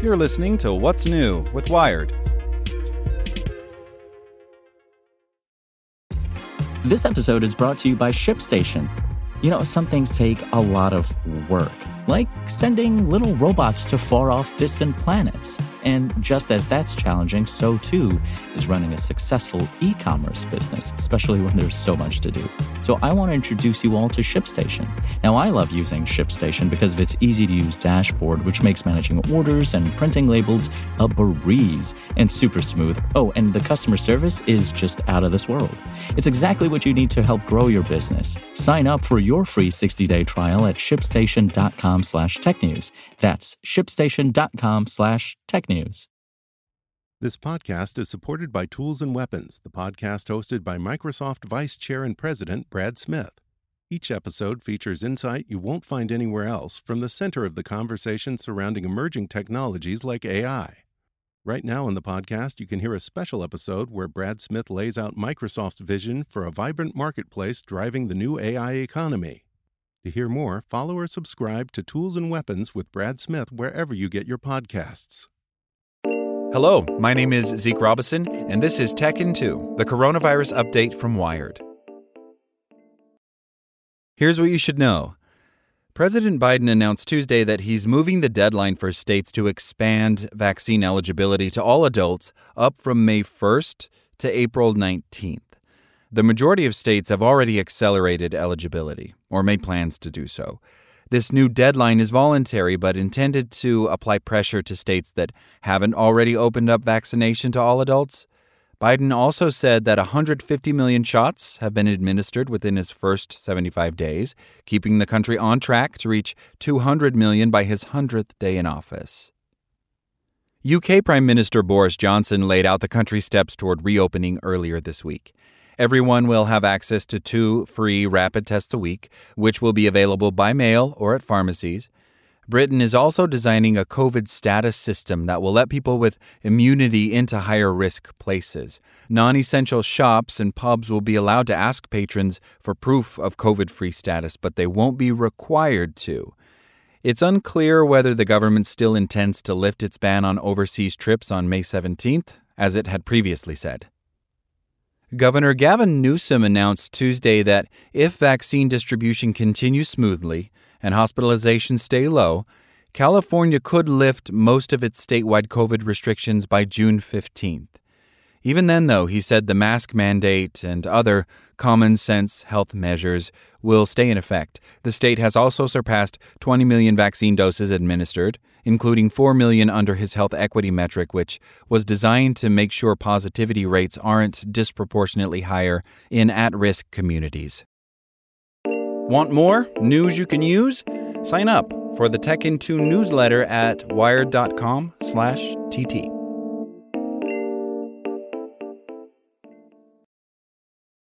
You're listening to What's New with Wired. This episode is brought to you by ShipStation. You know, some things take a lot of work, like sending little robots to far-off distant planets. And just as that's challenging, so too is running a successful e-commerce business, especially when there's so much to do. So I want to introduce you all to ShipStation. Now, I love using ShipStation because of its easy-to-use dashboard, which makes managing orders and printing labels a breeze and super smooth. Oh, and the customer service is just out of this world. It's exactly what you need to help grow your business. Sign up for your free 60-day trial at shipstation.com/technews. That's shipstation.com/technews. This podcast is supported by Tools and Weapons, the podcast hosted by Microsoft Vice Chair and President Brad Smith. Each episode features insight you won't find anywhere else from the center of the conversation surrounding emerging technologies like AI. Right now on the podcast, you can hear a special episode where Brad Smith lays out Microsoft's vision for a vibrant marketplace driving the new AI economy. To hear more, follow or subscribe to Tools and Weapons with Brad Smith wherever you get your podcasts. Hello, my name is Zeke Robison, and this is Tech in 2, the coronavirus update from Wired. Here's what you should know. President Biden announced Tuesday that he's moving the deadline for states to expand vaccine eligibility to all adults up from May 1st to April 19th. The majority of states have already accelerated eligibility, or made plans to do so. This new deadline is voluntary but intended to apply pressure to states that haven't already opened up vaccination to all adults. Biden also said that 150 million shots have been administered within his first 75 days, keeping the country on track to reach 200 million by his 100th day in office. UK Prime Minister Boris Johnson laid out the country's steps toward reopening earlier this week. Everyone will have access to 2 free rapid tests a week, which will be available by mail or at pharmacies. Britain is also designing a COVID status system that will let people with immunity into higher-risk places. Non-essential shops and pubs will be allowed to ask patrons for proof of COVID-free status, but they won't be required to. It's unclear whether the government still intends to lift its ban on overseas trips on May 17th, as it had previously said. Governor Gavin Newsom announced Tuesday that if vaccine distribution continues smoothly and hospitalizations stay low, California could lift most of its statewide COVID restrictions by June 15th. Even then, though, he said the mask mandate and other common-sense health measures will stay in effect. The state has also surpassed 20 million vaccine doses administered, including 4 million under his health equity metric, which was designed to make sure positivity rates aren't disproportionately higher in at-risk communities. Want more news you can use? Sign up for the Tech in 2 newsletter at wired.com/TT.